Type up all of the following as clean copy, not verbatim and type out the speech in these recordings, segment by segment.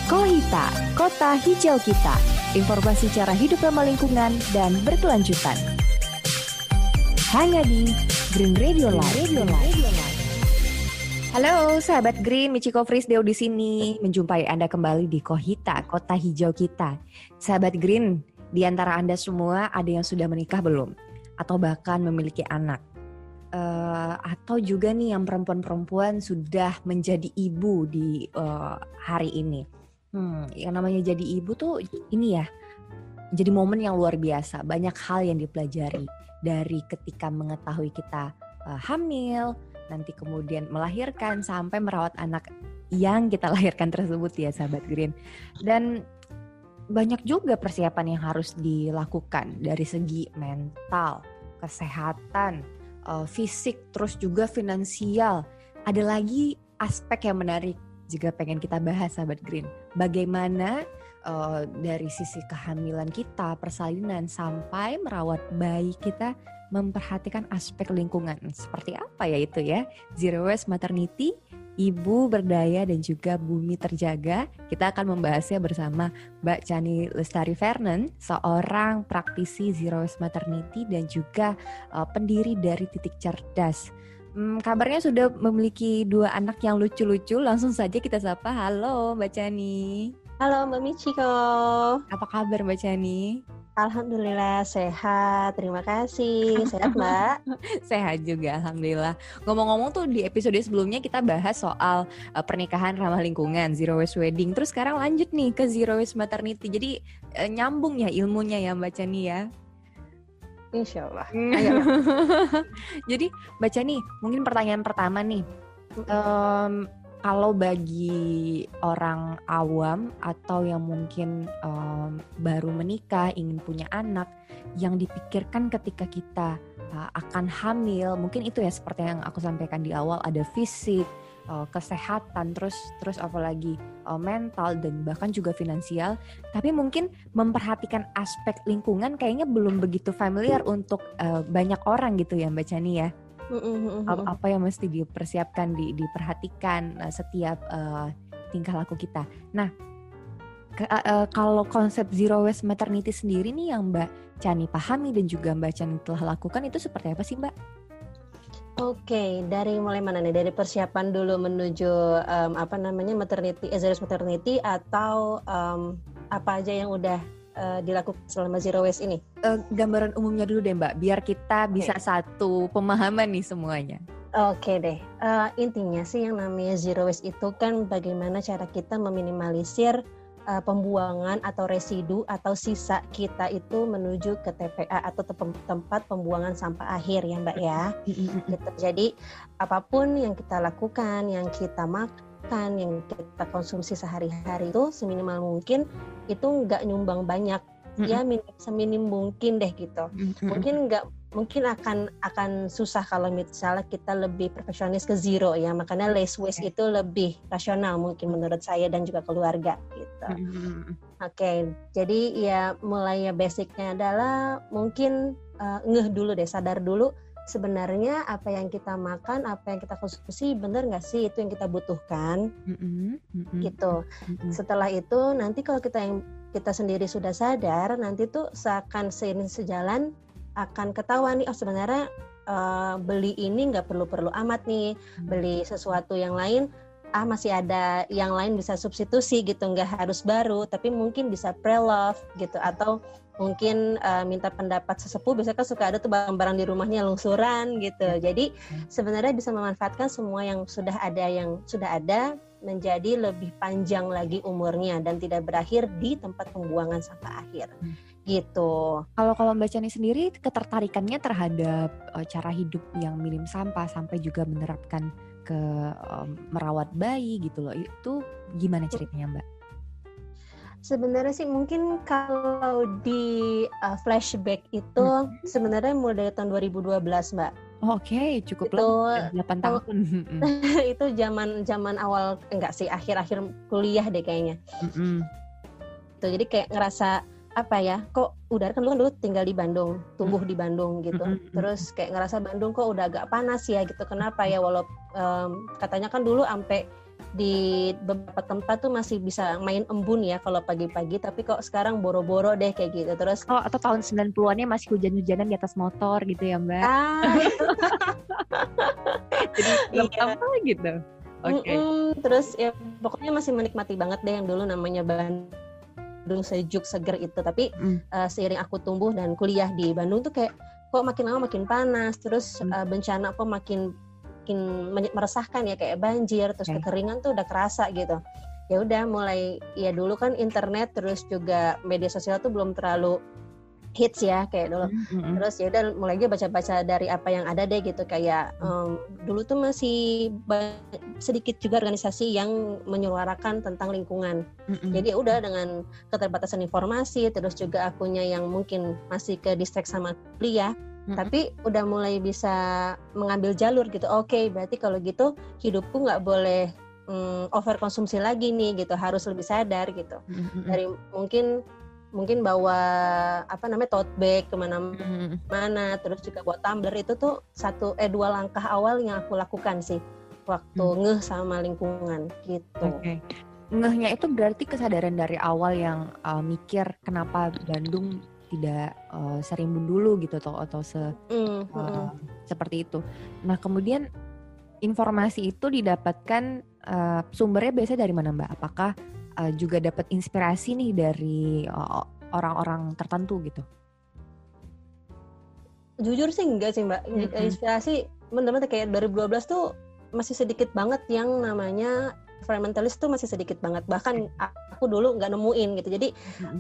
Kohita, kota hijau kita. Informasi cara hidup ramah lingkungan dan berkelanjutan. Hanya di Green Radio Live. Halo sahabat Green, Michiko Frisdeo di sini menjumpai Anda kembali di Kohita, kota hijau kita. Sahabat Green, di antara Anda semua ada yang sudah menikah belum? Atau bahkan memiliki anak? Atau juga nih yang perempuan-perempuan sudah menjadi ibu di hari ini. Yang namanya jadi ibu tuh ini ya, jadi momen yang luar biasa. Banyak hal yang dipelajari dari ketika mengetahui kita hamil, nanti kemudian melahirkan sampai merawat anak yang kita lahirkan tersebut ya sahabat Green. Dan banyak juga persiapan yang harus dilakukan dari segi mental, kesehatan, fisik, terus juga finansial. Ada lagi aspek yang menarik juga pengen kita bahas sahabat Green. Bagaimana dari sisi kehamilan kita, persalinan sampai merawat bayi kita memperhatikan aspek lingkungan. Seperti apa ya itu ya? Zero Waste Maternity, Ibu Berdaya dan juga Bumi Terjaga. Kita akan membahasnya bersama Mbak Chani Lestari Vernon, seorang praktisi Zero Waste Maternity dan juga pendiri dari Titik Cerdas. Kabarnya sudah memiliki 2 anak yang lucu-lucu. Langsung saja kita sapa. Halo Mbak Chani. Halo Mbak Michiko. Apa kabar Mbak Chani? Alhamdulillah sehat, terima kasih. Sehat Mbak? Sehat juga, Alhamdulillah. Ngomong-ngomong tuh di episode sebelumnya kita bahas soal pernikahan ramah lingkungan, Zero Waste Wedding. Terus sekarang lanjut nih ke Zero Waste Maternity. Jadi nyambung ya ilmunya ya Mbak Chani ya? Insya Allah. Jadi Mbak Chani, mungkin pertanyaan pertama nih. Kalau bagi orang awam atau yang mungkin baru menikah, ingin punya anak, yang dipikirkan ketika kita akan hamil, mungkin itu ya seperti yang aku sampaikan di awal, ada fisik, kesehatan, terus apalagi mental dan bahkan juga finansial. Tapi mungkin memperhatikan aspek lingkungan kayaknya belum begitu familiar untuk banyak orang gitu ya Mbak Chani ya. Apa yang mesti dipersiapkan, diperhatikan setiap tingkah laku kita. Nah, kalau konsep Zero Waste Maternity sendiri nih yang Mbak Chani pahami dan juga Mbak Chani telah lakukan itu seperti apa sih Mbak? Oke, dari mulai mana nih? Dari persiapan dulu menuju maternity, Zero Waste Maternity atau apa aja yang udah dilakukan selama Zero Waste ini? Gambaran umumnya dulu deh Mbak, biar kita bisa satu pemahaman nih semuanya. Oke deh, intinya sih yang namanya Zero Waste itu kan bagaimana cara kita meminimalisir pembuangan atau residu atau sisa kita itu menuju ke TPA atau tempat pembuangan sampah akhir ya Mbak ya. Gitu. Jadi apapun yang kita lakukan, yang kita makan, yang kita konsumsi sehari-hari itu seminimal mungkin itu nggak nyumbang banyak, ya seminim mungkin deh gitu. Mungkin akan susah kalau misalnya kita lebih perfeksionis ke zero ya, makanya less waste itu lebih rasional mungkin menurut saya dan juga keluarga gitu. Oke, jadi ya mulai basicnya adalah mungkin ngeh dulu deh, sadar dulu sebenarnya apa yang kita makan, apa yang kita konsumsi benar nggak sih itu yang kita butuhkan, gitu. Setelah itu nanti kalau kita sendiri sudah sadar, nanti tuh seakan seiring sejalan akan ketahuan nih, sebenarnya beli ini nggak perlu amat nih, beli sesuatu yang lain, masih ada yang lain bisa substitusi gitu, nggak harus baru, tapi mungkin bisa pre-love gitu, atau mungkin minta pendapat sesepuh, biasanya kan suka ada tuh barang-barang di rumahnya lungsuran gitu. Jadi sebenarnya bisa memanfaatkan semua yang sudah ada menjadi lebih panjang lagi umurnya dan tidak berakhir di tempat pembuangan sampah akhir. Gitu. Kalau Mbak Chani sendiri ketertarikannya terhadap cara hidup yang minim sampah sampai juga menerapkan ke merawat bayi gitu loh, itu gimana ceritanya Mbak? Sebenarnya sih mungkin kalau di flashback itu sebenarnya mulai dari tahun 2012 Mbak. Oke, cukup lama, 8 tahun. Itu zaman awal, enggak sih, akhir-akhir kuliah deh kayaknya. Tuh, jadi kayak ngerasa apa ya, kok udara kan dulu tinggal di Bandung, tumbuh di Bandung gitu. Terus kayak ngerasa Bandung kok udah agak panas ya gitu. Kenapa ya, walau katanya kan dulu sampai di beberapa tempat tuh masih bisa main embun ya kalau pagi-pagi, tapi kok sekarang boro-boro deh kayak gitu. Terus atau tahun 90-annya masih hujan-hujanan di atas motor gitu ya Mbak. Jadi apa gitu. Oke. Terus ya pokoknya masih menikmati banget deh yang dulu namanya Bandung sejuk seger itu. Tapi seiring aku tumbuh dan kuliah di Bandung tuh kayak kok makin lama makin panas. Terus bencana kok makin meresahkan ya, kayak banjir, terus kekeringan tuh udah kerasa gitu. Ya udah mulai, ya dulu kan internet terus juga media sosial tuh belum terlalu hits ya kayak dulu. Terus ya udah mulai aja baca-baca dari apa yang ada deh gitu, kayak dulu tuh masih sedikit juga organisasi yang menyuarakan tentang lingkungan. Jadi ya udah dengan keterbatasan informasi, terus juga akunya yang mungkin masih ke distract sama kuliah, tapi udah mulai bisa mengambil jalur gitu. Oke, berarti kalau gitu hidupku nggak boleh overkonsumsi lagi nih gitu, harus lebih sadar gitu. Dari mungkin bawa tote bag kemana-mana, terus juga bawa tumbler, itu tuh 2 langkah awal yang aku lakukan sih waktu ngeh sama lingkungan gitu. Ngehnya itu berarti kesadaran dari awal yang mikir kenapa Bandung tidak serimbun dulu gitu atau seperti itu. Nah kemudian informasi itu didapatkan sumbernya biasanya dari mana Mbak? Apakah juga dapat inspirasi nih dari orang-orang tertentu gitu? Jujur sih enggak sih Mbak. Inspirasi benar-benar kayak 2012 tuh masih sedikit banget yang namanya environmentalist tuh, masih sedikit banget. Bahkan aku dulu nggak nemuin gitu. Jadi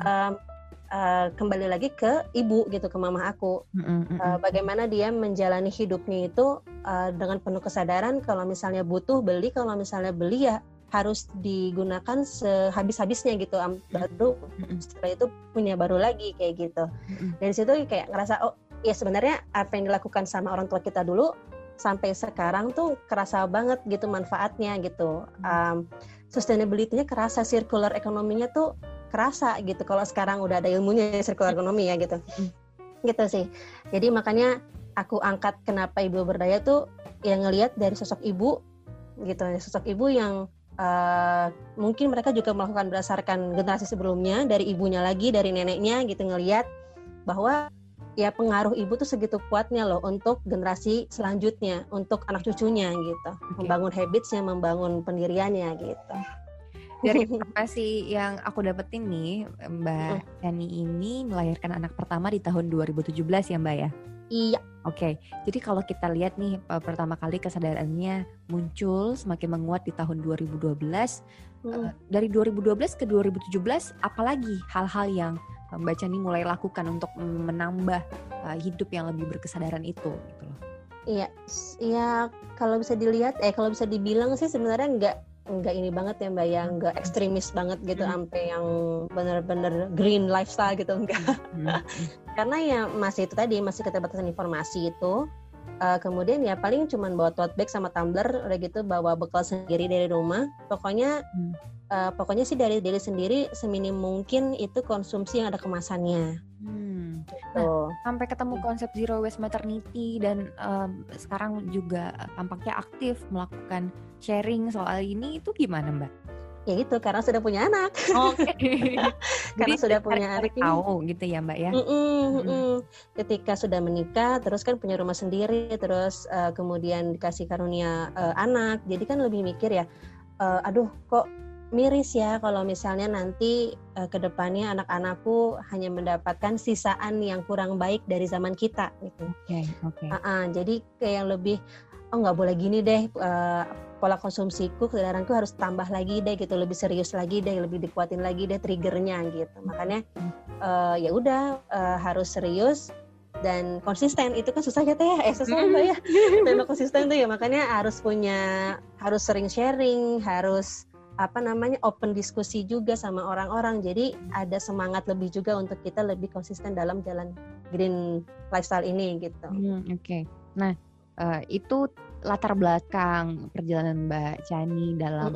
kembali lagi ke ibu gitu, ke mama aku, bagaimana dia menjalani hidupnya itu dengan penuh kesadaran kalau misalnya butuh beli, kalau misalnya beli ya harus digunakan sehabis-habisnya gitu, baru setelah itu punya baru lagi kayak gitu. Dari situ kayak ngerasa oh ya sebenarnya apa yang dilakukan sama orang tua kita dulu sampai sekarang tuh kerasa banget gitu manfaatnya gitu. Sustainability-nya kerasa, circular ekonominya tuh kerasa gitu kalau sekarang udah ada ilmunya circular ekonomi ya gitu. Gitu sih. Jadi makanya aku angkat kenapa Ibu Berdaya tuh yang ngelihat dari sosok ibu gitu, sosok ibu yang mungkin mereka juga melakukan berdasarkan generasi sebelumnya, dari ibunya lagi, dari neneknya gitu, ngelihat bahwa ya pengaruh ibu tuh segitu kuatnya loh untuk generasi selanjutnya, untuk anak cucunya gitu, membangun habits-nya, membangun pendiriannya gitu. Dari informasi yang aku dapetin nih, Mbak Chani ini melahirkan anak pertama di tahun 2017 ya Mbak ya? Iya. Oke, jadi kalau kita lihat nih pertama kali kesadarannya muncul semakin menguat di tahun 2012. Dari 2012 ke 2017, apalagi hal-hal yang Mbak Chani mulai lakukan untuk menambah hidup yang lebih berkesadaran itu gitu loh? Iya, kalau bisa dilihat, kalau bisa dibilang sih sebenarnya enggak ini banget ya Mbak, yang enggak ekstremis banget gitu sampai yang benar-benar green lifestyle gitu, enggak. Karena ya masih itu tadi, masih keterbatasan informasi itu. Kemudian ya paling cuman bawa tote bag sama tumbler, udah gitu bawa bekal sendiri dari rumah. Pokoknya sih dari diri sendiri seminim mungkin itu konsumsi yang ada kemasannya. Nah, sampai ketemu konsep zero waste maternity dan sekarang juga tampaknya aktif melakukan sharing soal ini, itu gimana Mbak? Ya gitu, karena sudah punya anak. Karena sudah punya anak ini. Tahu gitu ya Mbak ya. Ketika sudah menikah, terus kan punya rumah sendiri, terus kemudian dikasih karunia anak, jadi kan lebih mikir ya, aduh kok miris ya kalau misalnya nanti ke depannya anak-anakku hanya mendapatkan sisaan yang kurang baik dari zaman kita gitu. Jadi kayak lebih nggak boleh gini deh, pola konsumsiku, kesadaranku harus tambah lagi deh gitu, lebih serius lagi deh, lebih dikuatin lagi deh triggernya gitu. Makanya ya udah harus serius dan konsisten. Itu kan susah ya Teh ya, susah Mbak ya. Memang konsisten tuh ya, makanya harus sering sharing, harus open diskusi juga sama orang-orang. Jadi ada semangat lebih juga untuk kita lebih konsisten dalam jalan green lifestyle ini gitu. Nah, itu latar belakang perjalanan Mbak Chani dalam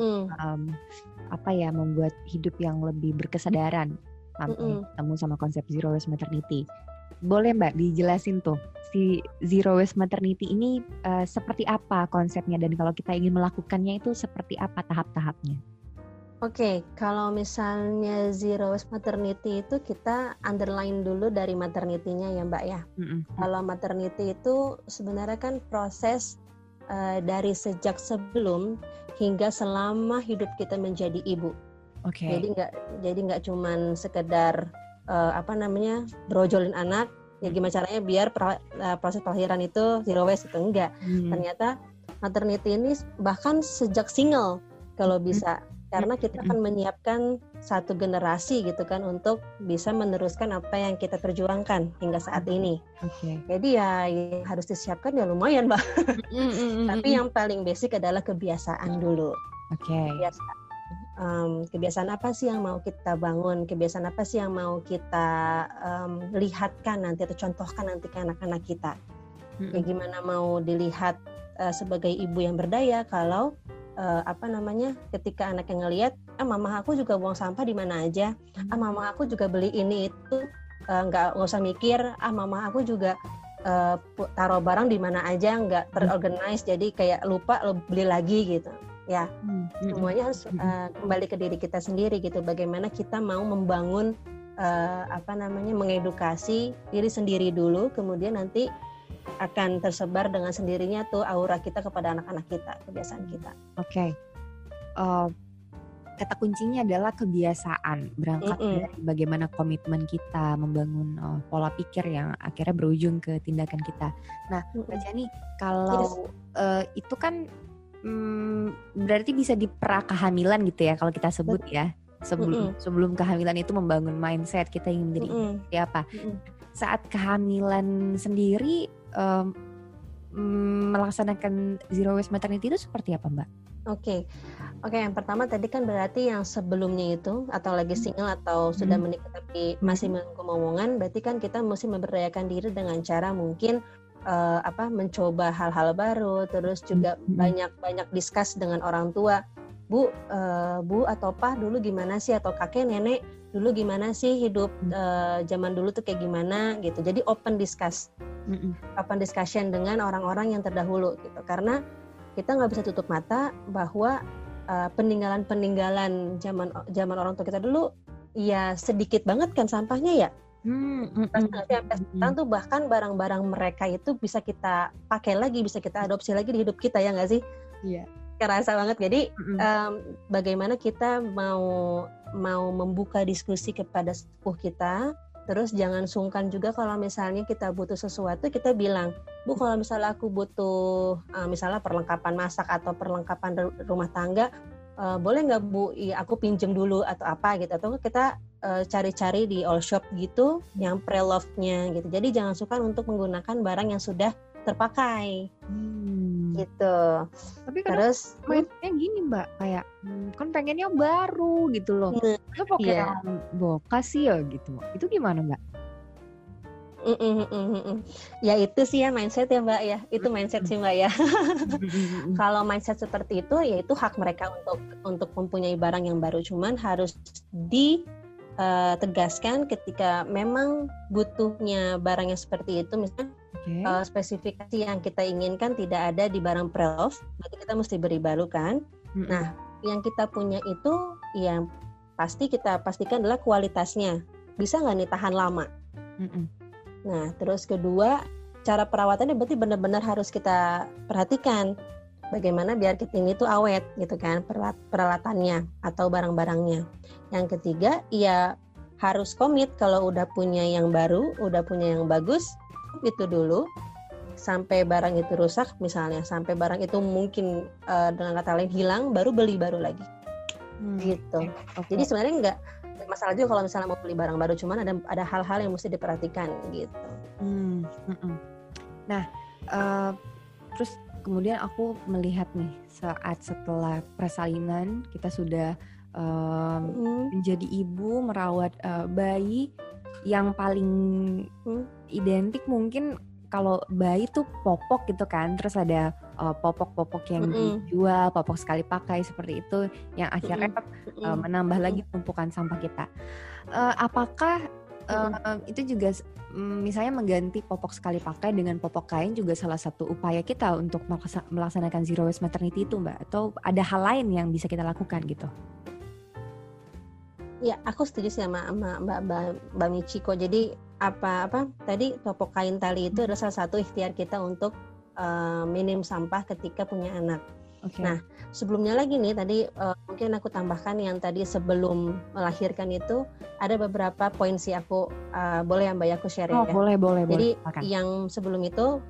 membuat hidup yang lebih berkesadaran sampai ketemu sama konsep zero waste maternity. boleh Mbak dijelasin tuh si Zero Waste Maternity ini seperti apa konsepnya dan kalau kita ingin melakukannya itu seperti apa tahap-tahapnya? Oke, kalau misalnya Zero Waste Maternity itu kita underline dulu dari maternity-nya ya Mbak ya. Kalau maternity itu sebenarnya kan proses dari sejak sebelum hingga selama hidup kita menjadi ibu. Oke. Jadi nggak cuman sekedar brojolin anak. Ya gimana caranya biar proses kelahiran itu zero waste itu enggak. Ternyata maternity ini bahkan sejak single kalau bisa, karena kita akan menyiapkan satu generasi gitu kan untuk bisa meneruskan apa yang kita perjuangkan hingga saat ini. Jadi ya yang harus disiapkan ya lumayan Mbak. Tapi yang paling basic adalah kebiasaan dulu. Kebiasaan apa sih yang mau kita bangun, kebiasaan apa sih yang mau kita lihatkan nanti atau contohkan nanti ke anak-anak kita. Kayak gimana mau dilihat sebagai ibu yang berdaya kalau ketika anak yang ngelihat mama aku juga buang sampah di mana aja, mama aku juga beli ini itu, nggak usah mikir, mama aku juga taruh barang di mana aja, nggak terorganize jadi kayak lupa beli lagi gitu. Ya, semuanya harus kembali ke diri kita sendiri gitu. Bagaimana kita mau membangun mengedukasi diri sendiri dulu, kemudian nanti akan tersebar dengan sendirinya tuh aura kita kepada anak-anak kita, kebiasaan kita. Kata kuncinya adalah kebiasaan, berangkat dari bagaimana komitmen kita membangun pola pikir yang akhirnya berujung ke tindakan kita. Nah, Mbak Jani, kalau itu kan berarti bisa di pra-kehamilan gitu ya kalau kita sebut ya, sebelum kehamilan itu membangun mindset kita ingin menjadi seperti apa. Saat kehamilan sendiri melaksanakan Zero Waste Maternity itu seperti apa Mbak? Oke, yang pertama tadi kan berarti yang sebelumnya itu atau lagi single atau sudah menikah tapi masih menunggu momongan, berarti kan kita mesti memberdayakan diri dengan cara mungkin mencoba hal-hal baru, terus juga banyak discuss dengan orang tua, bu atau Pak dulu gimana sih, atau kakek nenek dulu gimana sih hidup zaman dulu tuh kayak gimana gitu. Jadi open discussion dengan orang-orang yang terdahulu gitu, karena kita nggak bisa tutup mata bahwa peninggalan zaman orang tua kita dulu ya sedikit banget kan sampahnya ya. Sampai sekarang tuh bahkan barang-barang mereka itu bisa kita pakai lagi, bisa kita adopsi lagi di hidup kita, ya nggak sih? Iya. Kerasa banget. Jadi bagaimana kita mau membuka diskusi kepada sepuh kita, terus jangan sungkan juga kalau misalnya kita butuh sesuatu, kita bilang, Bu kalau misalnya aku butuh misalnya perlengkapan masak atau perlengkapan rumah tangga, boleh nggak Bu, aku pinjem dulu atau apa gitu, atau kita cari-cari di all shop gitu yang pre-loved-nya gitu. Jadi jangan suka untuk menggunakan barang yang sudah terpakai gitu. Tapi terus mindsetnya gini Mbak, kayak kan pengennya baru gitu loh. Lu pakai yang bekas sih ya gitu. Itu gimana Mbak? Ya itu sih ya mindset ya Mbak ya. Itu mindset sih Mbak ya. Kalau mindset seperti itu ya itu hak mereka untuk mempunyai barang yang baru, cuman harus tegaskan ketika memang butuhnya barang yang seperti itu, misalnya spesifikasi yang kita inginkan tidak ada di barang pre-love, berarti kita mesti beri baru kan. Nah, yang kita punya itu yang pasti kita pastikan adalah kualitasnya, bisa nggak nih tahan lama. Nah, terus kedua, cara perawatannya berarti benar-benar harus kita perhatikan bagaimana biar ini tuh awet gitu kan, peralatannya atau barang-barangnya. Yang ketiga, ya harus komit kalau udah punya yang baru, udah punya yang bagus, itu dulu sampai barang itu rusak misalnya, sampai barang itu mungkin dengan kata lain hilang, baru beli baru lagi. Gitu. Jadi sebenarnya nggak masalah juga kalau misalnya mau beli barang baru, cuman ada hal-hal yang mesti diperhatikan gitu. Nah, terus kemudian aku melihat nih saat setelah persalinan kita sudah menjadi ibu, merawat bayi, yang paling identik mungkin kalau bayi tuh popok gitu kan, terus ada popok-popok yang dijual, popok sekali pakai seperti itu yang akhirnya menambah lagi tumpukan sampah kita. Apakah itu juga misalnya mengganti popok sekali pakai dengan popok kain juga salah satu upaya kita untuk melaksanakan zero waste maternity itu Mbak, atau ada hal lain yang bisa kita lakukan gitu? Ya, aku setuju sih sama Mbak Michiko. Jadi apa tadi popok kain tali itu adalah salah satu ikhtiar kita untuk minim sampah ketika punya anak. Okay. Nah, sebelumnya lagi nih tadi mungkin aku tambahkan yang tadi sebelum melahirkan itu ada beberapa poin sih aku boleh ya Mbak aku share ya. Boleh. Jadi boleh. yang sebelum itu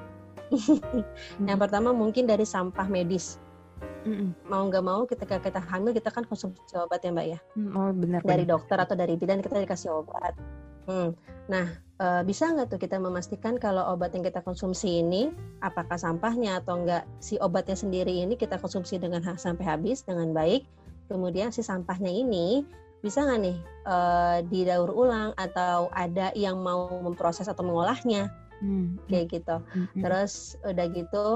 yang pertama mungkin dari sampah medis. Mau nggak mau ketika kita hamil kita kan konsumsi obat ya Mbak ya. Benar. Dari dokter atau dari bidan kita dikasih obat. Nah, bisa nggak tuh kita memastikan kalau obat yang kita konsumsi ini apakah sampahnya atau enggak si obatnya sendiri ini kita konsumsi dengan sampai habis dengan baik, kemudian si sampahnya ini bisa nggak nih didaur ulang atau ada yang mau memproses atau mengolahnya kayak gitu. Terus udah gitu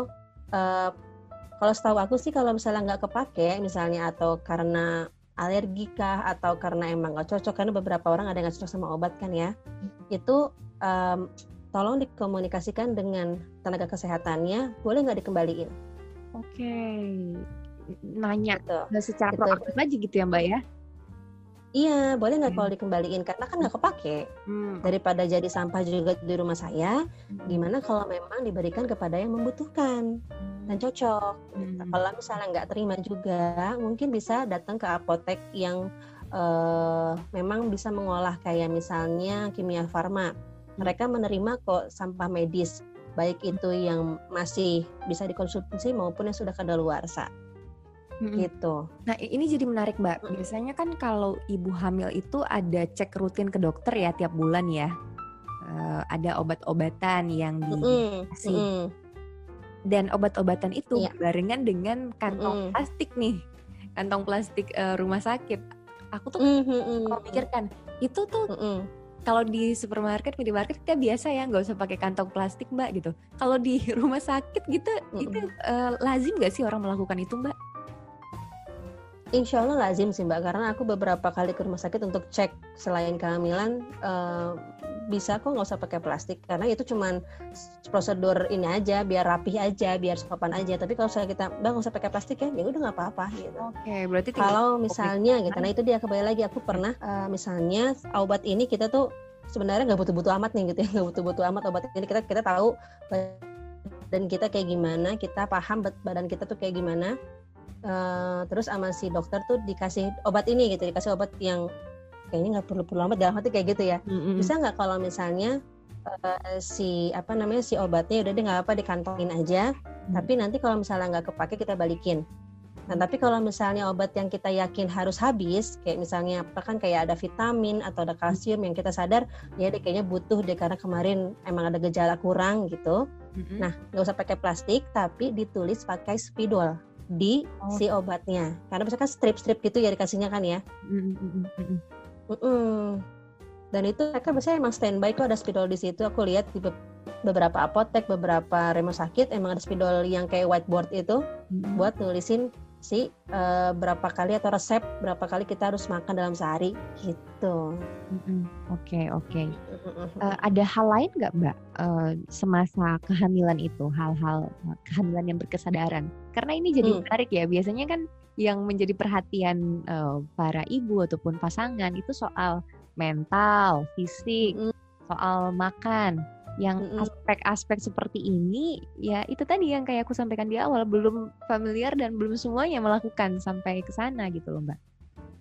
kalau setahu aku sih kalau misalnya nggak kepake misalnya atau karena alergi kah atau karena emang nggak cocok, karena beberapa orang ada yang nggak cocok sama obat kan ya, itu tolong dikomunikasikan dengan tenaga kesehatannya, boleh nggak dikembaliin? Oke. Nanya gitu. Secara proaktif aja gitu ya Mbak ya? Iya, boleh nggak kalau dikembaliin karena kan nggak kepake. Daripada jadi sampah juga di rumah saya, gimana kalau memang diberikan kepada yang membutuhkan dan cocok. Kalau misalnya nggak terima juga, mungkin bisa datang ke apotek yang memang bisa mengolah kayak misalnya Kimia Farma. Mereka menerima kok sampah medis, baik itu yang masih bisa dikonsumsi maupun yang sudah kadaluarsa. Gitu. Nah ini jadi menarik Mbak. Biasanya kan kalau ibu hamil itu ada cek rutin ke dokter ya tiap bulan ya. Ada obat-obatan yang dikasih. Dan obat-obatan itu barengan dengan kantong plastik nih. Kantong plastik rumah sakit. Aku tuh pikirkan itu tuh kalau di supermarket, minimarket kita biasa ya nggak usah pakai kantong plastik Mbak gitu. Kalau di rumah sakit gitu itu lazim nggak sih orang melakukan itu Mbak? Insya Allah lazim sih Mbak, karena aku beberapa kali ke rumah sakit untuk cek selain kehamilan bisa kok nggak usah pakai plastik, karena itu cuman prosedur ini aja, biar rapih aja, biar sopan aja. Tapi kalau kita Mbak nggak usah pakai plastik ya udah nggak apa-apa gitu. Oke, berarti kalau misalnya gitu, karena itu dia kembali lagi aku pernah misalnya obat ini kita tuh sebenarnya nggak butuh-butuh amat nih gitu ya, nggak butuh-butuh amat obat ini, kita tahu dan kita kayak gimana, kita paham badan kita tuh kayak gimana. Terus sama si dokter tuh dikasih obat ini gitu, dikasih obat yang kayaknya nggak perlu amat dalam hati kayak gitu ya. Bisa nggak kalau misalnya si obatnya udah deh nggak apa dikantongin aja, tapi nanti kalau misalnya nggak kepake kita balikin. Nah tapi kalau misalnya obat yang kita yakin harus habis, kayak misalnya apa kan kayak ada vitamin atau ada kalsium yang kita sadar ya deh kayaknya butuh deh karena kemarin emang ada gejala kurang gitu. Nah nggak usah pakai plastik tapi ditulis pakai spidol di si obatnya, karena misalkan strip-strip gitu ya dikasihnya kan ya. Dan itu mereka biasanya emang standby kok, ada spidol di situ. Aku lihat di beberapa apotek, beberapa rumah sakit emang ada spidol yang kayak whiteboard itu buat nulisin si berapa kali atau resep berapa kali kita harus makan dalam sehari gitu. Oke. Ada hal lain nggak Mbak semasa kehamilan itu, hal-hal kehamilan yang berkesadaran? Karena ini jadi menarik ya. Biasanya kan yang menjadi perhatian para ibu ataupun pasangan itu soal mental, fisik, soal makan. Yang aspek-aspek seperti ini ya itu tadi yang kayak aku sampaikan di awal, belum familiar dan belum semuanya melakukan sampai ke sana gitu loh Mbak.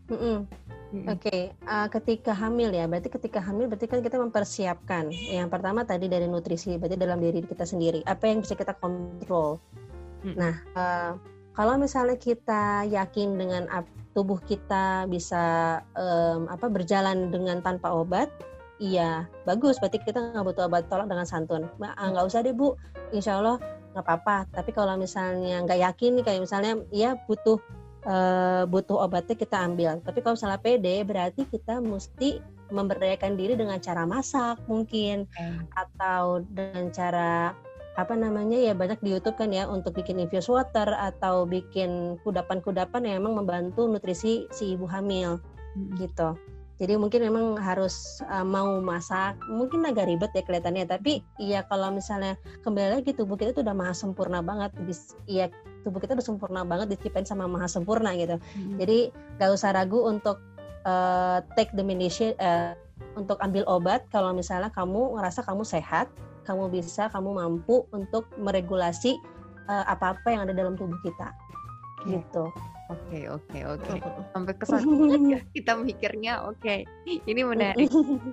Oke. Ketika hamil ya, berarti ketika hamil berarti kan kita mempersiapkan yang pertama tadi dari nutrisi, berarti dalam diri kita sendiri apa yang bisa kita kontrol. Nah kalau misalnya kita yakin dengan tubuh kita bisa berjalan dengan tanpa obat, iya bagus, berarti kita nggak butuh obat, tolak dengan santun. Nggak usah deh Bu, insya Allah nggak apa-apa. Tapi kalau misalnya nggak yakin nih, kayak misalnya ya butuh obatnya kita ambil. Tapi kalau misalnya pede, berarti kita mesti memberdayakan diri dengan cara masak mungkin, atau dengan cara ya banyak di YouTube kan ya untuk bikin infused water atau bikin kudapan-kudapan yang memang membantu nutrisi si ibu hamil gitu. Jadi mungkin memang harus mau masak, mungkin agak ribet ya kelihatannya. Tapi ya kalau misalnya kembali lagi tubuh kita tuh udah maha sempurna banget. Iya, tubuh kita udah sempurna banget, diciptain sama maha sempurna gitu. Jadi gak usah ragu untuk take the medication, untuk ambil obat kalau misalnya kamu ngerasa kamu sehat, kamu bisa, kamu mampu untuk meregulasi apa-apa yang ada dalam tubuh kita. Gitu. Oke. Sampai kesana kita mikirnya, oke. Ini menarik.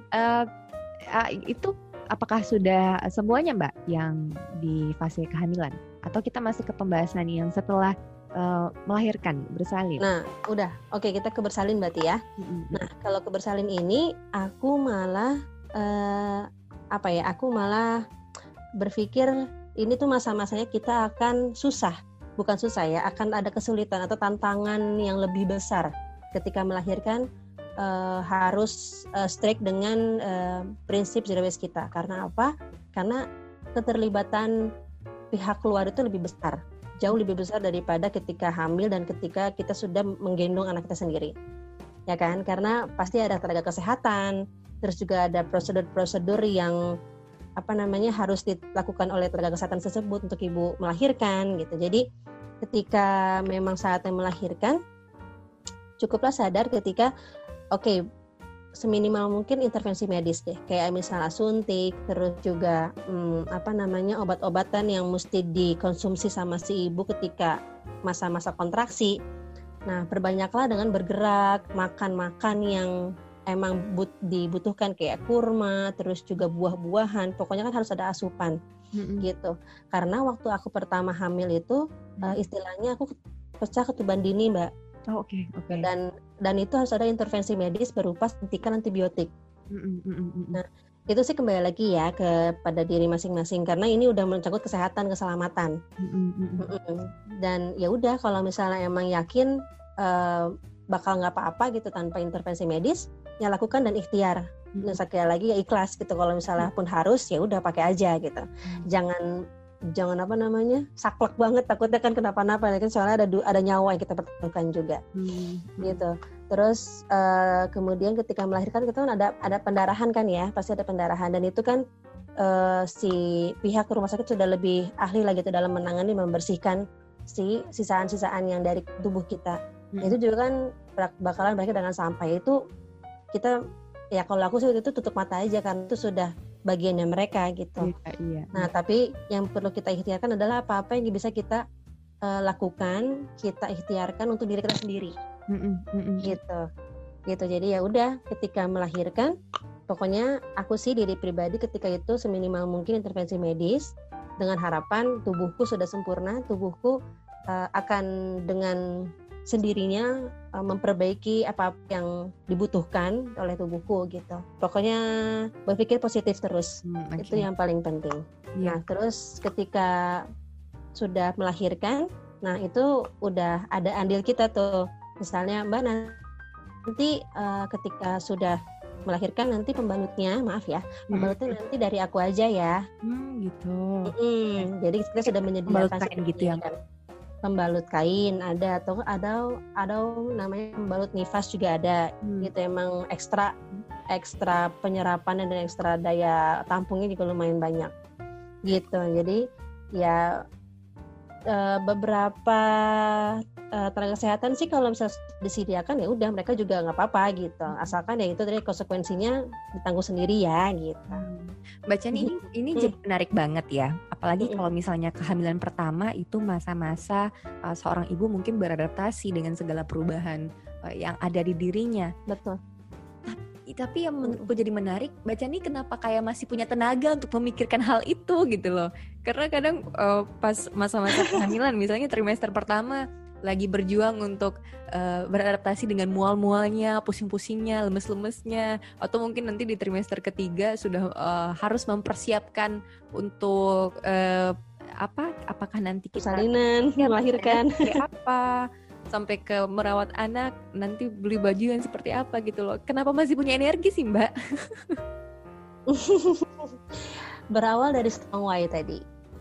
Itu apakah sudah semuanya Mbak yang di fase kehamilan? Atau kita masih ke pembahasan yang setelah melahirkan, bersalin? Nah, udah. Oke, kita ke bersalin berarti ya. Nah, kalau ke bersalin ini, aku malah aku malah berpikir ini tuh masa-masanya kita akan susah. Bukan susah ya, akan ada kesulitan atau tantangan yang lebih besar ketika melahirkan, harus strict dengan prinsip zero waste kita. Karena apa? Karena keterlibatan pihak keluar itu lebih besar, jauh lebih besar daripada ketika hamil dan ketika kita sudah menggendong anak kita sendiri, ya kan? Karena pasti ada tenaga kesehatan, terus juga ada prosedur-prosedur yang harus dilakukan oleh tenaga kesehatan tersebut untuk ibu melahirkan gitu. Jadi ketika memang saatnya melahirkan, cukuplah sadar ketika seminimal mungkin intervensi medis deh, kayak misalnya suntik, terus juga obat-obatan yang mesti dikonsumsi sama si ibu ketika masa-masa kontraksi. Nah, perbanyaklah dengan bergerak, makan yang emang dibutuhkan kayak kurma, terus juga buah-buahan, pokoknya kan harus ada asupan gitu. Karena waktu aku pertama hamil itu istilahnya aku pecah ketuban dini, Mbak. Oh, oke. Dan itu harus ada intervensi medis berupa suntikan antibiotik. Nah, itu sih kembali lagi ya kepada diri masing-masing karena ini udah mencangkut kesehatan, keselamatan. Dan ya udah kalau misalnya emang yakin bakal nggak apa-apa gitu tanpa intervensi medis, ya lakukan dan ikhtiar. Dan sekali lagi ya ikhlas gitu, kalau misalnya pun harus ya udah pakai aja gitu. Jangan saklek banget, takutnya kan kenapa-napa kan, soalnya ada nyawa yang kita pertaruhkan juga. Gitu. Terus kemudian ketika melahirkan kita kan ada pendarahan kan ya, pasti ada pendarahan, dan itu kan si pihak rumah sakit sudah lebih ahli lagi gitu dalam menangani, membersihkan si sisaan-sisaan yang dari tubuh kita. Itu juga kan bakalan berakhir dengan sampah. Itu kita ya kalau aku sih itu tutup mata aja karena itu sudah bagiannya mereka gitu. Iya. Nah, tapi yang perlu kita ikhtiarkan adalah apa-apa yang bisa kita lakukan, kita ikhtiarkan untuk diri kita sendiri. Gitu. Jadi ya udah, ketika melahirkan, pokoknya aku sih diri pribadi ketika itu seminimal mungkin intervensi medis dengan harapan tubuhku sudah sempurna, tubuhku akan dengan sendirinya memperbaiki apa yang dibutuhkan oleh tubuhku gitu. Pokoknya berpikir positif terus. Itu yang paling penting. Nah, terus ketika sudah melahirkan, nah itu udah ada andil kita tuh. Misalnya Mbak nanti ketika sudah melahirkan nanti pembalutnya nanti dari aku aja ya. Gitu. Jadi kita sudah menyediakan gitu ya. Pembalut kain ada ada namanya pembalut nifas juga ada gitu, emang ekstra penyerapan dan ekstra daya tampungnya juga lumayan banyak gitu. Jadi ya beberapa tenaga kesehatan sih kalau misalnya disediakan ya udah mereka juga nggak apa-apa gitu, asalkan ya itu dari konsekuensinya ditanggung sendiri ya gitu. Bacaan ini jadi menarik banget ya, apalagi kalau misalnya kehamilan pertama itu masa-masa seorang ibu mungkin beradaptasi dengan segala perubahan yang ada di dirinya. Betul. Tapi yang menurutku jadi menarik, Bacaan ini kenapa kayak masih punya tenaga untuk memikirkan hal itu gitu loh. Karena kadang pas masa-masa kehamilan misalnya trimester pertama lagi berjuang untuk beradaptasi dengan mual-mualnya, pusing-pusingnya, lemes-lemesnya, atau mungkin nanti di trimester ketiga sudah harus mempersiapkan untuk apakah nanti kita salinan, melahirkan kayak apa, sampai ke merawat anak, nanti beli baju yang seperti apa gitu loh. Kenapa masih punya energi sih Mbak? Berawal dari strong why tadi.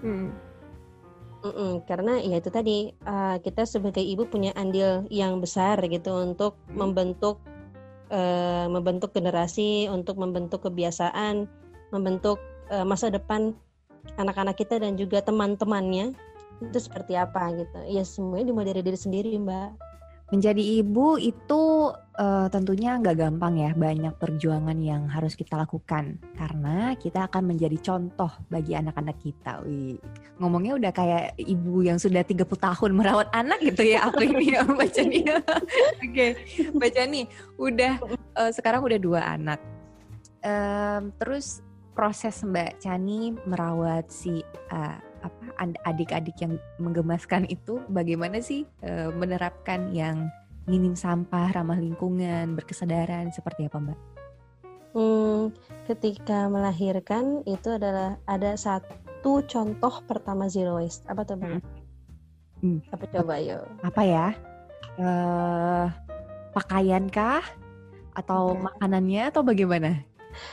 Karena ya itu tadi, kita sebagai ibu punya andil yang besar gitu untuk membentuk membentuk generasi, untuk membentuk kebiasaan, membentuk masa depan anak-anak kita dan juga teman-temannya itu seperti apa gitu. Ya semuanya dimulai dari diri sendiri, Mbak. Menjadi ibu itu tentunya nggak gampang ya, banyak perjuangan yang harus kita lakukan karena kita akan menjadi contoh bagi anak-anak kita. Wih, ngomongnya udah kayak ibu yang sudah 30 tahun merawat anak gitu ya aku ini ya Mbak Chani. Oke, Mbak Chani sekarang udah 2 anak. Terus proses Mbak Chani merawat si adik-adik yang menggemaskan itu bagaimana sih menerapkan yang minim sampah, ramah lingkungan, berkesadaran seperti apa Mbak? Ketika melahirkan itu adalah ada satu contoh pertama zero waste. Apa tuh Mbak? Apa coba yuk? Apa ya? Pakaian kah? Atau makanannya atau bagaimana?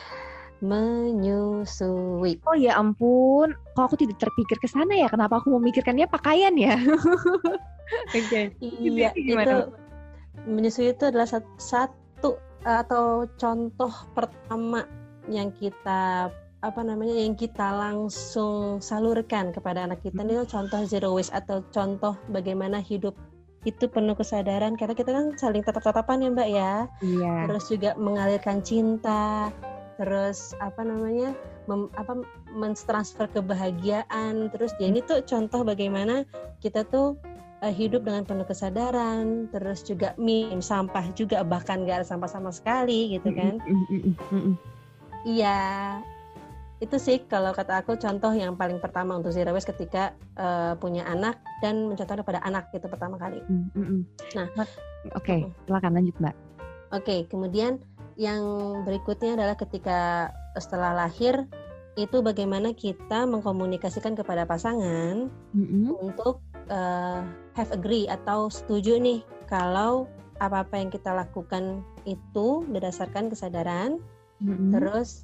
Menyusui. Oh ya ampun, kok aku tidak terpikir ke sana ya? Kenapa aku memikirkannya pakaian ya? Okay. Iya, itu menyusui itu adalah satu atau contoh pertama yang kita yang kita langsung salurkan kepada anak kita. Ini contoh zero waste atau contoh bagaimana hidup itu penuh kesadaran, karena kita kan saling tatap-tatapan ya Mbak ya. Iya. Terus juga mengalirkan cinta. Terus mentransfer kebahagiaan. Terus jadi ini tuh contoh bagaimana kita tuh hidup dengan penuh kesadaran. Terus juga minim sampah juga, bahkan gak ada sampah sama sekali gitu kan. Iya, itu sih kalau kata aku contoh yang paling pertama untuk zero waste ketika punya anak dan mencontohkan kepada anak itu pertama kali. Nah, oke, silakan lanjut Mbak. Oke, kemudian yang berikutnya adalah ketika setelah lahir itu bagaimana kita mengkomunikasikan kepada pasangan untuk have agree atau setuju nih kalau apa-apa yang kita lakukan itu berdasarkan kesadaran, terus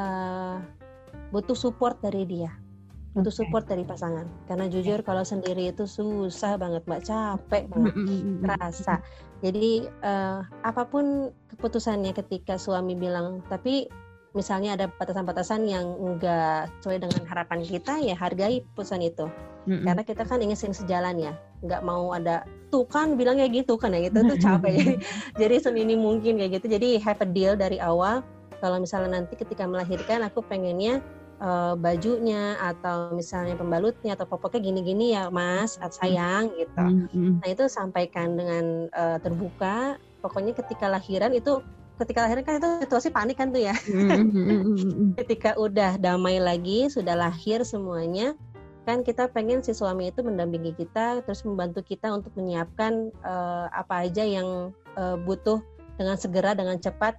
butuh support dari dia, butuh support dari pasangan. Karena jujur kalau sendiri itu susah banget Mbak, capek banget, kerasa. Jadi apapun keputusannya ketika suami bilang, tapi misalnya ada batasan-batasan yang enggak sesuai dengan harapan kita, ya hargai keputusan itu. Karena kita kan ingin sejalan ya, nggak mau ada tuh kan bilangnya gitu kan ya, gitu tuh capek. Jadi seminim mungkin kayak gitu. Jadi have a deal dari awal. Kalau misalnya nanti ketika melahirkan aku pengennya bajunya atau misalnya pembalutnya atau popoknya gini-gini ya Mas, sayang gitu. Nah itu sampaikan dengan terbuka. Pokoknya ketika lahiran kan itu situasi panik kan tuh ya. Ketika udah damai lagi, sudah lahir semuanya, kan kita pengen si suami itu mendampingi kita, terus membantu kita untuk menyiapkan apa aja yang butuh dengan segera, dengan cepat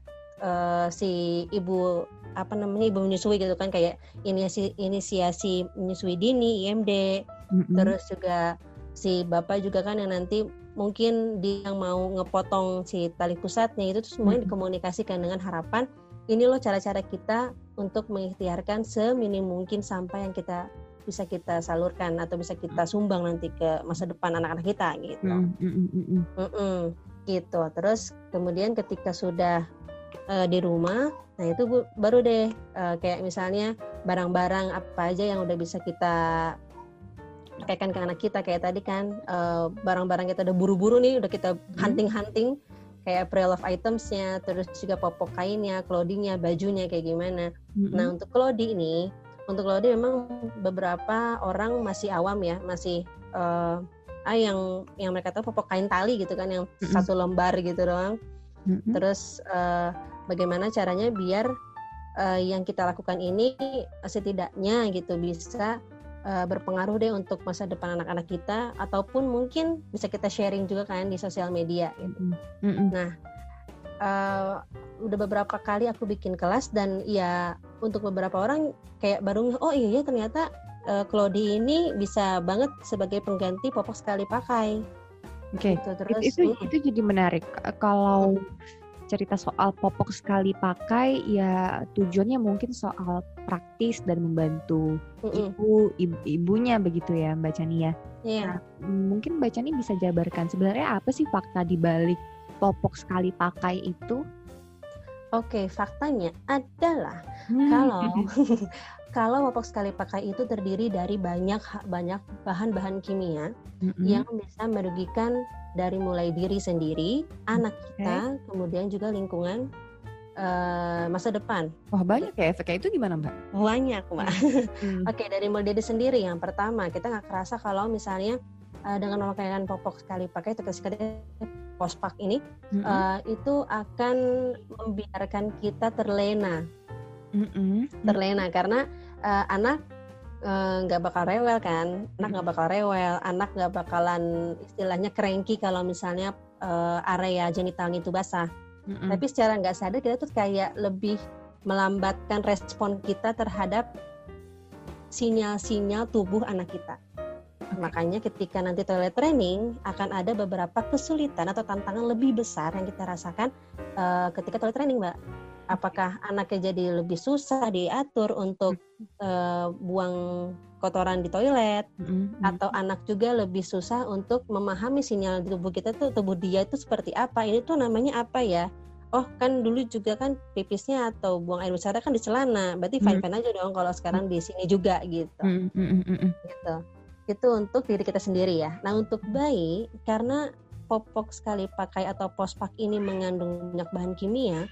si ibu ibu menyusui gitu kan, kayak inisiasi menyusui dini IMD, terus juga si bapak juga kan yang nanti mungkin dia yang mau ngepotong si tali pusatnya, itu tuh semuanya dikomunikasikan dengan harapan ini loh cara-cara kita untuk mengikhtiarkan seminim mungkin sampah yang bisa kita salurkan atau bisa kita sumbang nanti ke masa depan anak-anak kita gitu. Gitu. Terus kemudian ketika sudah di rumah, nah itu baru deh kayak misalnya barang-barang apa aja yang udah bisa kita pakaikan ke anak kita, kayak tadi kan barang-barang kita udah buru-buru nih, udah kita hunting kayak pre-love items-nya, terus juga popok kainnya, clothing-nya, bajunya kayak gimana. Nah untuk clothing memang beberapa orang masih awam ya, masih yang mereka tahu popok kain tali gitu kan, yang satu lembar gitu doang. Terus bagaimana caranya biar yang kita lakukan ini setidaknya gitu bisa berpengaruh deh untuk masa depan anak-anak kita, ataupun mungkin bisa kita sharing juga kan di sosial media gitu. Nah udah beberapa kali aku bikin kelas, dan ya untuk beberapa orang kayak baru oh iya ternyata Clody ini bisa banget sebagai pengganti popok sekali pakai. Oke, gitu. Itu jadi menarik. Kalau cerita soal popok sekali pakai, ya tujuannya mungkin soal praktis dan membantu ibunya begitu ya Mbak Chani ya. Iya. Nah, mungkin Mbak Chani bisa jabarkan sebenarnya apa sih fakta di balik popok sekali pakai itu? Oke, faktanya adalah kalau kalau popok sekali pakai itu terdiri dari banyak bahan-bahan kimia yang bisa merugikan dari mulai diri sendiri, anak kita, kemudian juga lingkungan masa depan. Wah, banyak ya efeknya. Itu gimana, Mbak? Banyak, Mbak. Oke, dari mulai diri sendiri. Yang pertama, kita nggak kerasa kalau misalnya dengan memakaikan popok sekali pakai itu pospak ini itu akan membiarkan kita terlena. Terlena karena anak nggak bakal rewel kan, anak nggak bakal rewel, anak nggak bakalan istilahnya cranky kalau misalnya area genitalnya itu basah. Tapi secara nggak sadar kita tuh kayak lebih melambatkan respon kita terhadap sinyal-sinyal tubuh anak kita. Makanya ketika nanti toilet training akan ada beberapa kesulitan atau tantangan lebih besar yang kita rasakan ketika toilet training, Mbak. Apakah anaknya jadi lebih susah diatur untuk buang kotoran di toilet, atau anak juga lebih susah untuk memahami sinyal di tubuh kita tuh, tubuh dia itu seperti apa, ini tuh namanya apa ya, oh kan dulu juga kan pipisnya atau buang air besar kan di celana, berarti fine aja dong kalau sekarang di sini juga gitu. Gitu. Itu untuk diri kita sendiri ya. Nah untuk bayi, karena popok sekali pakai atau pospak ini mengandung banyak bahan kimia,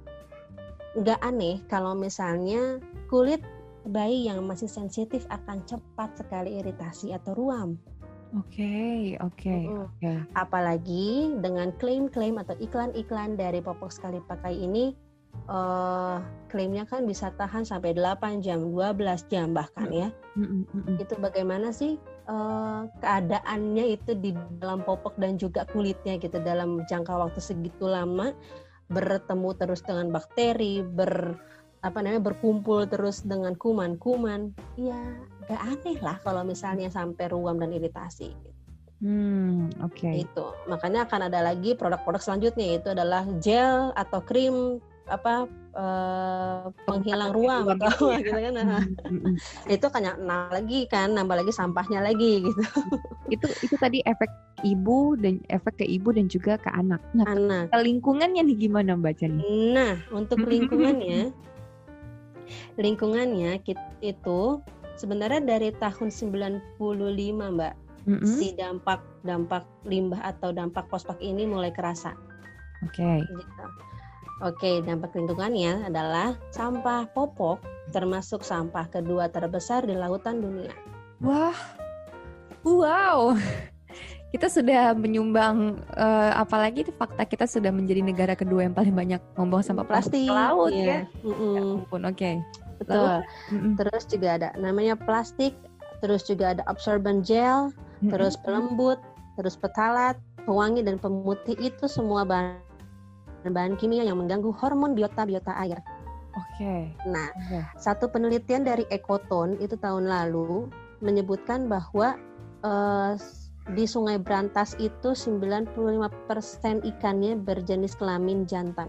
nggak aneh kalau misalnya kulit bayi yang masih sensitif akan cepat sekali iritasi atau ruam. Oke. Apalagi dengan klaim-klaim atau iklan-iklan dari popok sekali pakai ini, klaimnya kan bisa tahan sampai 8 jam, 12 jam bahkan ya. Itu bagaimana sih keadaannya itu di dalam popok dan juga kulitnya gitu dalam jangka waktu segitu lama, bertemu terus dengan bakteri, berkumpul terus dengan kuman-kuman, ya gak aneh lah kalau misalnya sampai ruam dan iritasi. Itu makanya akan ada lagi produk-produk selanjutnya, yaitu adalah gel atau krim penghilang ruam atau gitu kan. Itu kan nambah lagi sampahnya lagi gitu. Itu tadi efek ke ibu dan juga ke anak. Nah, ke lingkungannya nih gimana Mbak Chani? Nah, untuk lingkungannya itu sebenarnya dari tahun 95 Mbak, si dampak limbah atau dampak pospak ini mulai kerasa. Oke, dampak lingkungannya adalah sampah popok termasuk sampah kedua terbesar di lautan dunia. Wow. Kita sudah menyumbang, apalagi itu fakta kita sudah menjadi negara kedua yang paling banyak membuang sampah plastik ke laut ya. Ya ampun, Betul. Terus juga ada namanya plastik, terus juga ada absorbent gel, terus pelembut, terus petalat, pewangi dan pemutih, itu semua bahan kimia yang mengganggu hormon biota air. Nah, satu penelitian dari Ekoton itu tahun lalu menyebutkan bahwa di Sungai Brantas itu 95% ikannya berjenis kelamin jantan.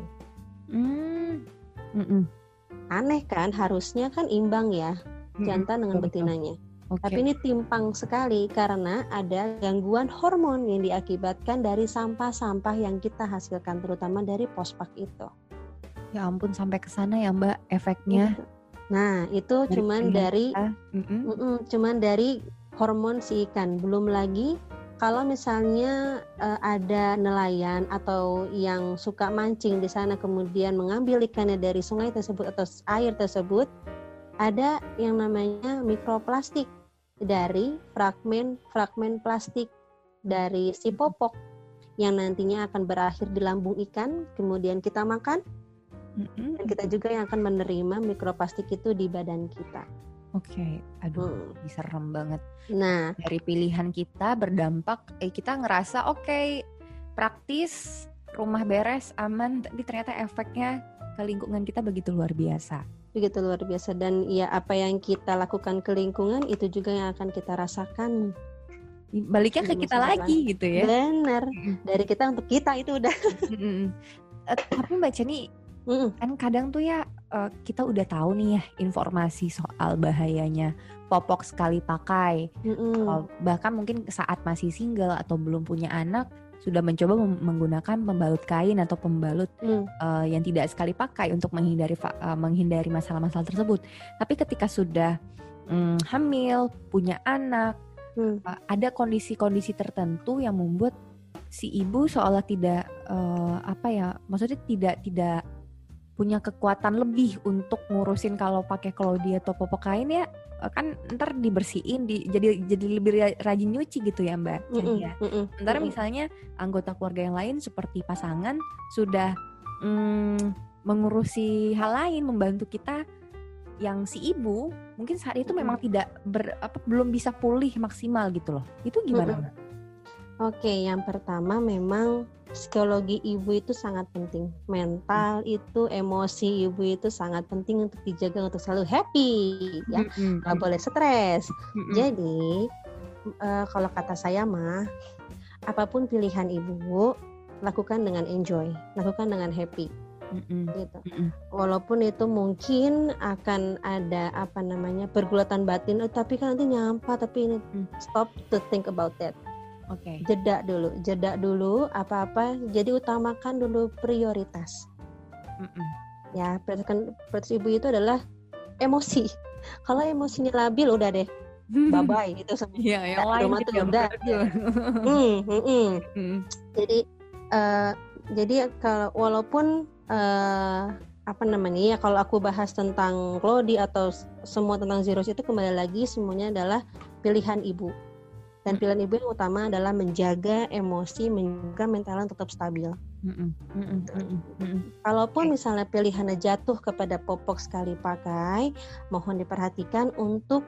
Aneh kan, harusnya kan imbang ya, jantan dengan betinanya. Tapi ini timpang sekali karena ada gangguan hormon yang diakibatkan dari sampah-sampah yang kita hasilkan, terutama dari pospak itu. Ya ampun, sampai ke sana ya Mbak efeknya. Nah, itu cuman dari hormon si ikan. Belum lagi kalau misalnya ada nelayan atau yang suka mancing di sana kemudian mengambil ikannya dari sungai tersebut atau air tersebut, ada yang namanya mikroplastik dari fragmen plastik dari si popok yang nantinya akan berakhir di lambung ikan, kemudian kita makan, dan kita juga yang akan menerima mikroplastik itu di badan kita. Serem banget. Nah, dari pilihan kita berdampak, kita ngerasa praktis, rumah beres, aman, tapi ternyata efeknya ke lingkungan kita begitu luar biasa. Dan ya apa yang kita lakukan ke lingkungan itu juga yang akan kita rasakan. Baliknya ke kita lagi gitu ya. Benar. Dari kita untuk kita itu udah. Tapi Mbak Chani, kan kadang tuh ya kita udah tahu nih ya informasi soal bahayanya popok sekali pakai. Bahkan mungkin saat masih single atau belum punya anak sudah mencoba menggunakan pembalut kain atau pembalut yang tidak sekali pakai untuk menghindari masalah-masalah tersebut. Tapi ketika sudah hamil, punya anak, ada kondisi-kondisi tertentu yang membuat si ibu seolah tidak maksudnya tidak punya kekuatan lebih untuk ngurusin kalau pakai Claudia atau popok kain ya kan ntar dibersihin jadi lebih rajin nyuci gitu ya Mbak. Sementara misalnya anggota keluarga yang lain seperti pasangan sudah mengurusi hal lain, membantu kita, yang si ibu mungkin saat itu memang belum bisa pulih maksimal gitu loh. Itu gimana Mbak? Oke, yang pertama memang psikologi ibu itu sangat penting. Mental itu, emosi ibu itu sangat penting untuk dijaga untuk selalu happy, ya. Nggak boleh stres. Jadi kalau kata saya mah, apapun pilihan ibu, lakukan dengan enjoy, lakukan dengan happy. Gitu. Walaupun itu mungkin akan ada pergulatan batin, tapi kan nanti nyampah, tapi ini stop to think about that. Oke. Jeda dulu apa-apa. Jadi utamakan dulu prioritas. Ya, prioritas ibu itu adalah emosi. Kalau emosinya labil udah deh, bye bye itu semua. Iya, yang lain rumah tuh udah. Jadi kalau walaupun kalau aku bahas tentang Claudi atau semua tentang Zeros itu kembali lagi semuanya adalah pilihan ibu. Dan pilihan ibu yang utama adalah menjaga emosi, menjaga mentalnya tetap stabil. Kalaupun misalnya pilihannya jatuh kepada popok sekali pakai, mohon diperhatikan untuk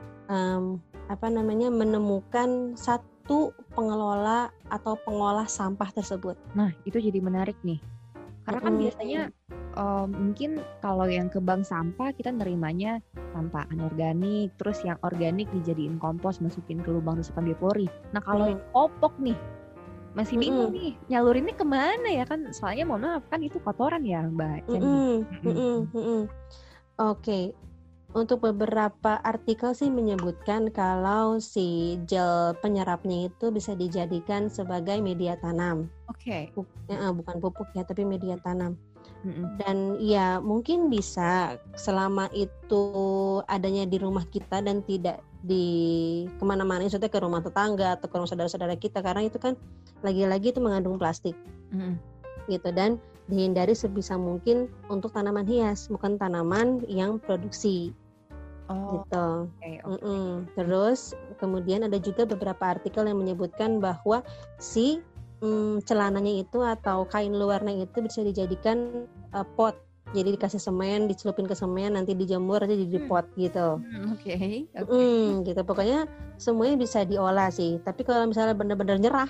menemukan satu pengelola atau pengolah sampah tersebut. Nah, itu jadi menarik nih. Karena kan biasanya mungkin kalau yang ke bank sampah kita nerimanya sampah anorganik, terus yang organik dijadiin kompos, masukin ke lubang resapan biopori. Nah kalau yang popok nih masih bingung nih nyalurinnya kemana ya kan? Soalnya mohon maaf kan itu kotoran ya Mbak. Oke. Untuk beberapa artikel sih menyebutkan kalau si gel penyerapnya itu bisa dijadikan sebagai media tanam. Oke. Bukan pupuk ya, tapi media tanam. Dan ya mungkin bisa selama itu adanya di rumah kita dan tidak di kemana-mana, maksudnya ke rumah tetangga atau ke rumah saudara-saudara kita, karena itu kan lagi-lagi itu mengandung plastik. Gitu, dan dihindari sebisa mungkin untuk tanaman hias, bukan tanaman yang produksi. Gitu. Okay. Terus kemudian ada juga beberapa artikel yang menyebutkan bahwa si celananya itu atau kain luarnya itu bisa dijadikan pot. Jadi dikasih semen, dicelupin ke semen, nanti dijemur aja jadi pot gitu. Oke. Gitu. Pokoknya semuanya bisa diolah sih. Tapi kalau misalnya benar-benar nyerah,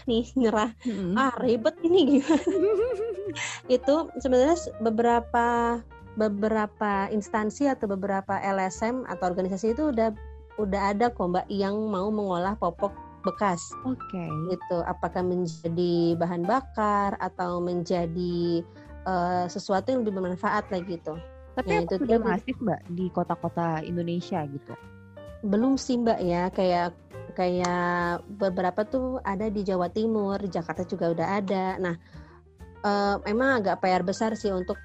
ribet ini gitu. Itu sebenarnya beberapa instansi atau beberapa LSM atau organisasi itu udah ada kok Mbak yang mau mengolah popok bekas. Oke. Gitu. Apakah menjadi bahan bakar atau menjadi sesuatu yang lebih bermanfaat lah gitu. Tapi ya, itu sudah masif Mbak di kota-kota Indonesia gitu? Belum sih Mbak ya, kayak beberapa tuh ada di Jawa Timur, di Jakarta juga udah ada. Nah, emang agak PR besar sih untuk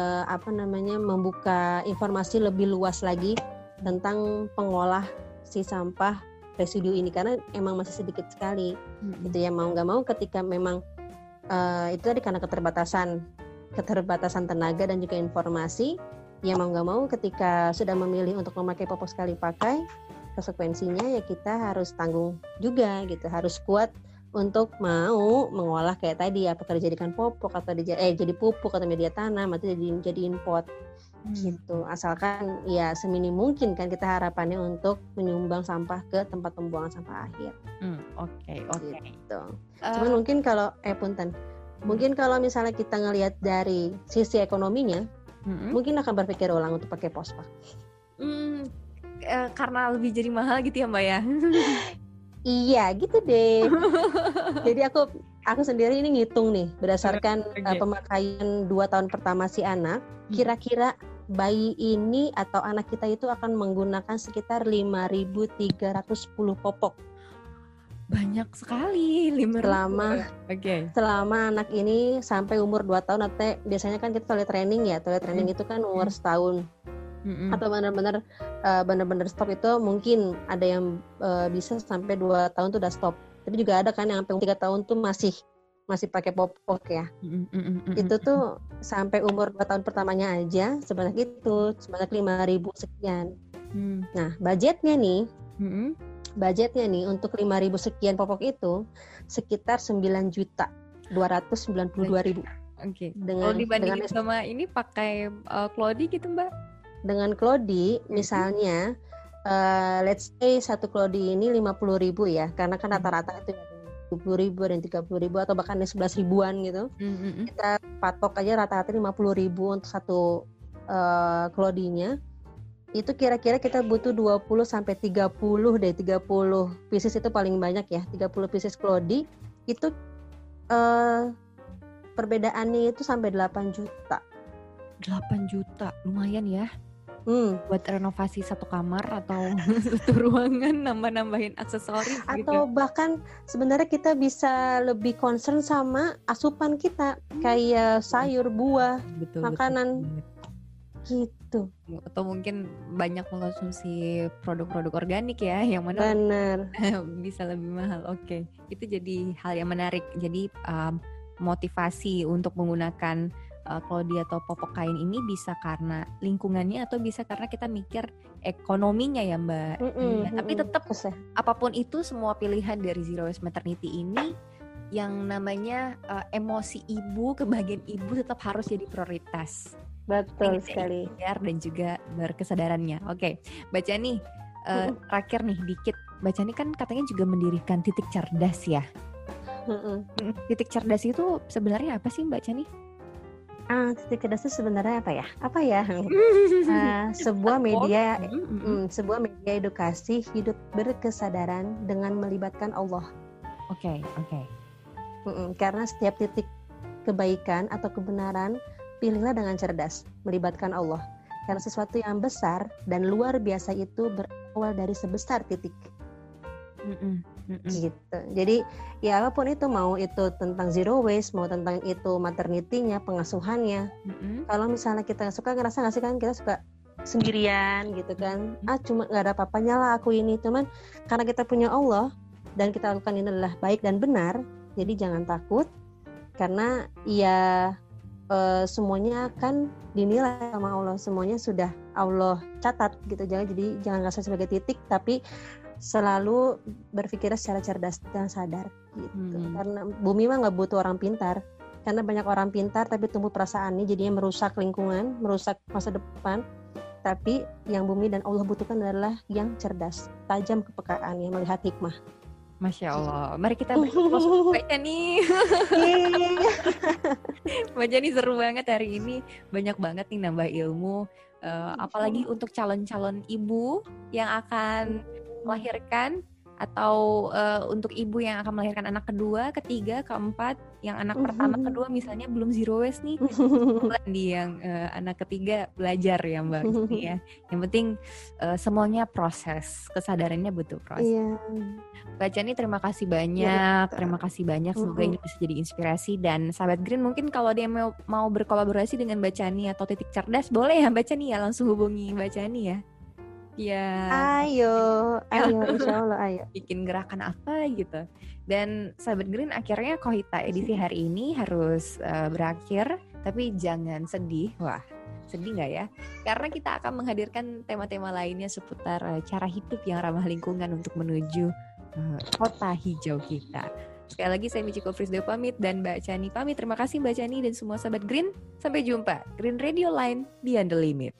membuka informasi lebih luas lagi tentang pengolah si sampah residu ini, karena emang masih sedikit sekali. Gitu ya, mau nggak mau ketika memang itu tadi karena keterbatasan tenaga dan juga informasi, ya mau nggak mau ketika sudah memilih untuk memakai popok sekali pakai, konsekuensinya ya kita harus tanggung juga gitu, harus kuat untuk mau mengolah kayak tadi, apakah dijadikan popok atau jadi pupuk atau media tanam atau jadiin pot. Gitu. Asalkan ya seminim mungkin kan kita harapannya untuk menyumbang sampah ke tempat pembuangan sampah akhir. Oke. Gitu. Cuman mungkin kalau mungkin kalau misalnya kita ngelihat dari sisi ekonominya, mungkin akan berpikir ulang untuk pakai pospak. Karena lebih jadi mahal gitu ya Mbak ya. Iya gitu deh. Jadi aku sendiri ini ngitung nih berdasarkan pemakaian 2 tahun pertama si anak, kira-kira bayi ini atau anak kita itu akan menggunakan sekitar 5.310 popok. Banyak sekali 5.000. Selama anak ini sampai umur 2 tahun, atau biasanya kan kita toilet training ya, toilet training itu kan umur setahun. Atau benar-benar stop itu mungkin ada yang bisa sampai 2 tahun tuh udah stop. Tapi juga ada kan yang sampai 3 tahun tuh masih pakai popok ya. Itu tuh sampai umur 2 tahun pertamanya aja sebanyak 5.000 sekian. Nah, budgetnya nih untuk 5.000 sekian popok itu sekitar 9.292.000. Oke. Kalau dibandingin sama ini pakai Clody gitu, Mbak? Dengan Clody misalnya let's say satu Clody ini 50.000 ya, karena kan rata-rata itu 20.000 dan 30.000 atau bahkan 11 ribuan gitu. Kita patok aja rata-rata 50.000 untuk satu Clody-nya. Itu kira-kira kita butuh 20 sampai 30 deh, 30 pieces itu paling banyak ya. 30 pieces Clody itu perbedaannya itu sampai 8 juta. 8 juta, lumayan ya. Buat renovasi satu kamar atau satu ruangan, nambah-nambahin aksesoris atau gitu. Bahkan sebenarnya kita bisa lebih concern sama asupan kita, kayak sayur, buah, makanan gitu. Atau mungkin banyak mengkonsumsi produk-produk organik ya, yang mana bisa lebih mahal. Oke, itu jadi hal yang menarik. Jadi motivasi untuk menggunakan Clody atau popok kain ini bisa karena lingkungannya atau bisa karena kita mikir ekonominya ya, Mbak. Tapi tetap apapun itu, semua pilihan dari Zero Waste Maternity ini yang namanya emosi ibu, kebahagiaan ibu tetap harus jadi prioritas. Betul sekali. Dan juga berkesadarannya. Oke, Mbak Chani, terakhir nih dikit. Mbak Chani kan katanya juga mendirikan Titik Cerdas ya. Titik Cerdas itu sebenarnya apa sih, Mbak Chani? Titik Cerdas itu sebenarnya apa ya? Sebuah media edukasi hidup berkesadaran dengan melibatkan Allah. Oke. Karena setiap titik kebaikan atau kebenaran, pilihlah dengan cerdas, melibatkan Allah. Karena sesuatu yang besar dan luar biasa itu berawal dari sebesar titik. Gitu. Jadi ya apapun itu, mau itu tentang zero waste, mau tentang itu maternity-nya, pengasuhannya. Kalau misalnya kita ngerasa nggak sih kan kita suka sendirian gitu kan, cuma nggak ada apa-apanya lah aku ini, cuman karena kita punya Allah dan kita lakukan ini adalah baik dan benar, jadi jangan takut karena ya semuanya akan dinilai sama Allah, semuanya sudah Allah catat gitu. Jadi jangan rasa sebagai titik, tapi selalu berpikir secara cerdas dan sadar gitu. Karena bumi mah nggak butuh orang pintar, karena banyak orang pintar tapi tumbuh perasaannya jadinya merusak lingkungan, merusak masa depan. Tapi yang bumi dan Allah butuhkan adalah yang cerdas, tajam kepekaannya, melihat hikmah. Masya Allah, mari kita baca nih. Baca nih seru banget hari ini, banyak banget nih nambah ilmu. Apalagi untuk calon-calon ibu yang akan melahirkan, atau untuk ibu yang akan melahirkan anak kedua, ketiga, keempat, yang anak pertama, kedua misalnya belum zero waste nih, di yang anak ketiga belajar ya Mbak gitu ya. Yang penting semuanya proses, kesadarannya butuh proses. Mbak Chani terima kasih banyak, semoga ini bisa jadi inspirasi. Dan sahabat Green mungkin kalau dia mau berkolaborasi dengan Mbak Chani atau Titik Cerdas, boleh ya Mbak Chani ya, langsung hubungi Mbak Chani ya. Ya, ayo, insya Allah ayo. Bikin gerakan apa gitu. Dan sahabat Green, akhirnya Kohita edisi hari ini harus berakhir. Tapi jangan sedih. Wah, sedih gak ya? Karena kita akan menghadirkan tema-tema lainnya seputar cara hidup yang ramah lingkungan untuk menuju kota hijau kita. Sekali lagi saya Michiko Frisdeo pamit dan Mbak Chani pamit. Terima kasih Mbak Chani dan semua sahabat Green. Sampai jumpa. Green Radio Line, Beyond the Limit.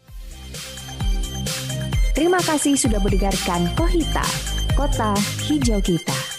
Terima kasih sudah mendengarkan Kohita, Kota Hijau Kita.